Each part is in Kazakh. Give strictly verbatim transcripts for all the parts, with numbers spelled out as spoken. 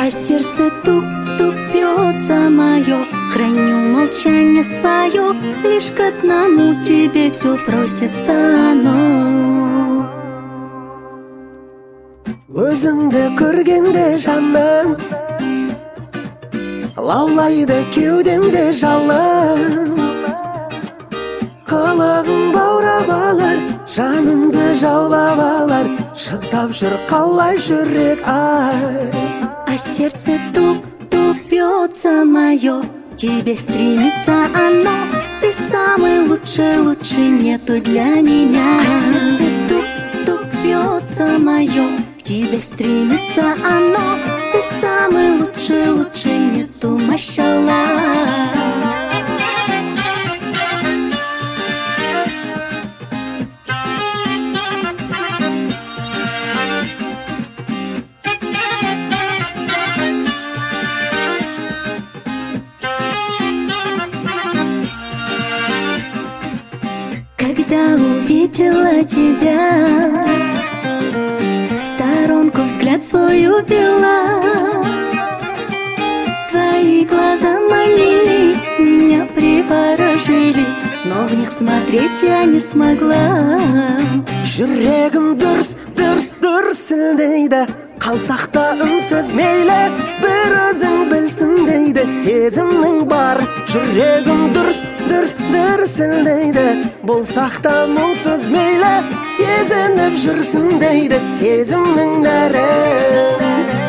А сердце тук-тук бьется мое, храню молчание свое, лишь к одному тебе все просится оно. Өзіңді көргенде жаным, лаулайды кеудемде жалын. Қылығың баурап алар, жанымды жаулап алар, шыдап жүр қалай жүрек ай. А сердце тук-тук бьется мое, тебе стремится оно. Ты самый лучший, лучше нету для меня. А сердце тук-тук бьется мое, к тебе стремится оно. Ты самый лучший, лучше нету, машаллах. Когда увидела тебя, в сторонку взгляд свой увела. Твои глаза манили, меня приворожили, но в них смотреть я не смогла. Жүрегім дұрс, дұрс, дүрсілдейді, қалсақ та үнсіз мейлі, бір өзің білсін дейді, сезімнің бар. Жүрегім дұрс, дұрс, дүрсілдейді, болсақ та мұңсыз мейлі, сезініп жүрсін дейді, сезімнің дәрі.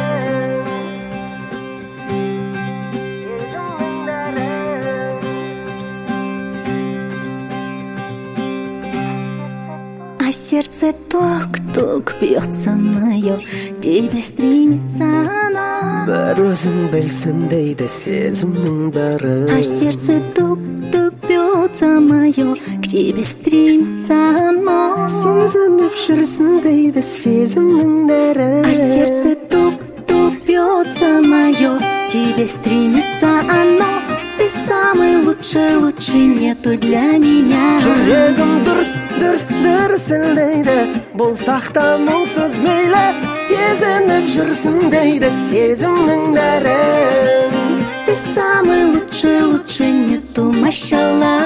А сердце тук-тук бьется мое, тебе стремится оно. Бір өзің білсін дейді, сезімнің бәрі. А сердце тук-тук бьется мое, к тебе стремится оно. Сезініп жүрсін дейді, сезімнің бәрі. А сердце тук-тук бьется мое, тебе стремится оно. Ты самый лучший, лучше нету для меня. Жүрегім дұрс, дұрс, дүрсілдейді, болсақ та мұңсыз мейлі, сезініп жүрсін дейді, сезімнің дәрі. Ты самый лучший, лучше нету, машаллах.